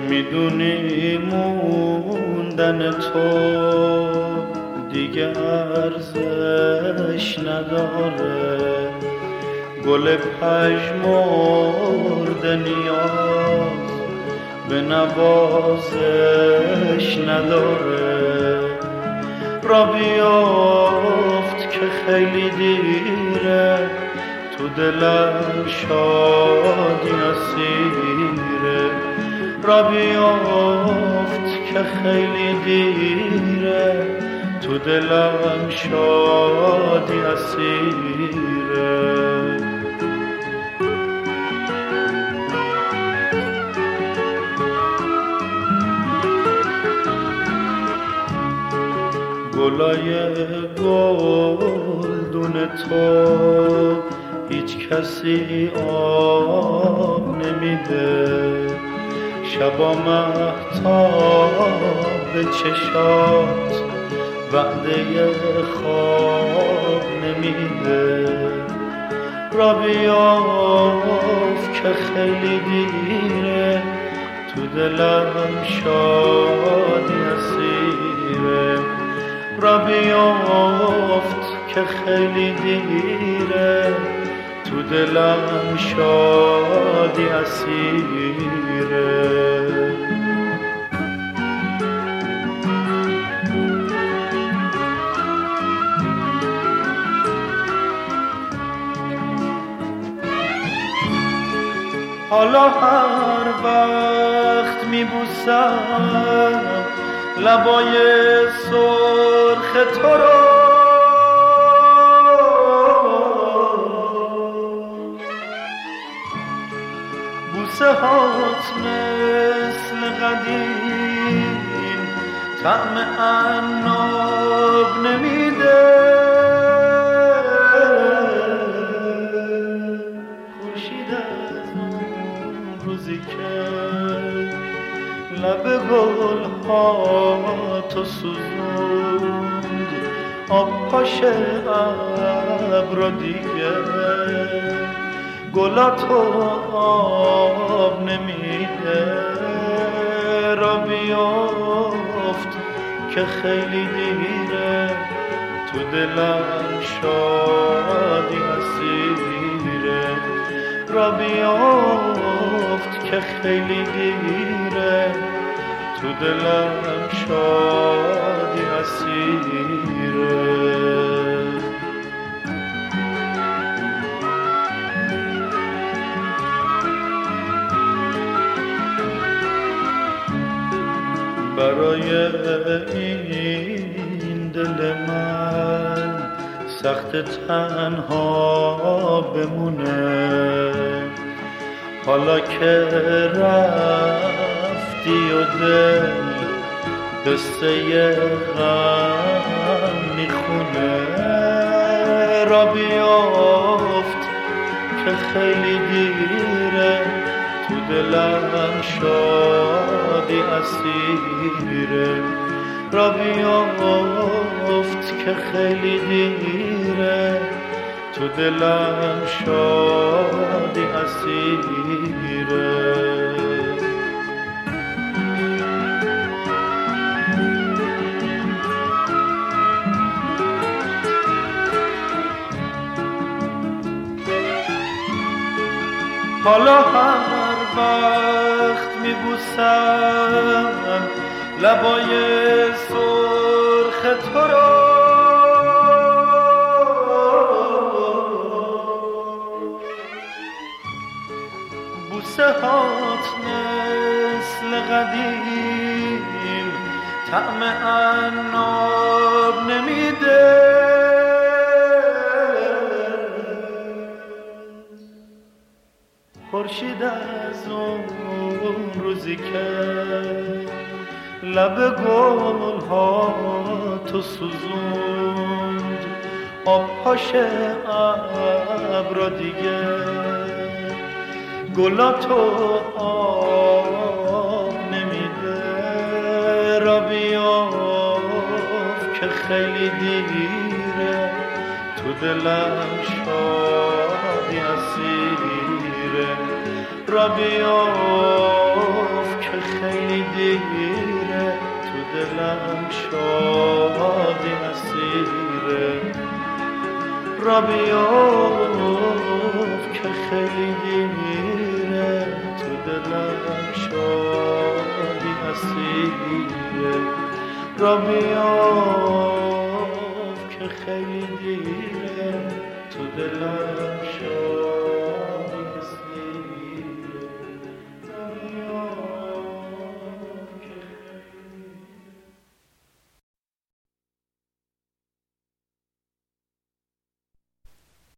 میدونی موندن تو دیگه ارزش نداره، گل پژمرده نیاز به نوازش نداره. را بیافت که خیلی دیره، تو دلم شادی اسیره. را بیافت که خیلی دیره، تو دلم شادی اسیره. گلای گلدون تو هیچ کسی آب نمیده، شبا مهتاب چشات وعده خواب نمیده. را بیافت که خیلی دیره، تو دلم شادی اسیره. را بیافت که خیلی دیره، تو دلم شادی اسیره. حالا هر وقت میبوسم لبای سرخ تو رو، بوسه هات مثل قدیم طعم عناب نمیده. خورشید از اون روزی که لب گل ها تو سوزوند، آب پاش ابرا دیگه گلا تو آب نمیده. را بیافت که خیلی دیره، تو دلم شادی اسیره. را بیافت که خیلی دیره، تو دلم شادی اسیره. برای این دل من سخت تنها بمونه، حالا که رفتی و دل قصه غم میخونه. را بیافت که خیلی دیره، تو دلم شادی اسیره. را بیافت که خیلی دیره، تو دلم شادی اسیره. حالا هر وقت میبوسم لبای سرخ تو رو، بوسه هات مثل قدیم طعم عناب نمیده. خورشید از اون روزی که لب گل ها تو سوزوند، آب پاش ابرا دیگه گلا تو آب نمیده. را بیافت که خیلی دیره، تو دلم شادی اسیره. را بیافت که خیلی را بیافت که خیلی دیره تو دلم شادی اسیره را بیافت